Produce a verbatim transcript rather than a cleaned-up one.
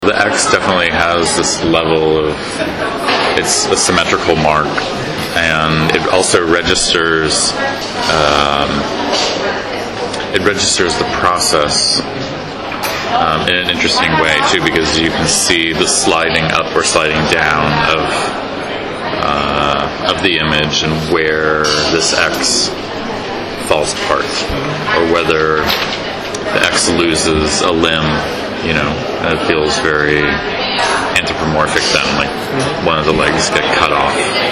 The X definitely has this level of, it's a symmetrical mark, and it also registers, um, it registers the process um, in an interesting way too, because you can see the sliding up or sliding down of uh, of the image and where this X falls apart, or whether the X loses a limb. You know, and it feels very anthropomorphic then, like one of the legs get cut off.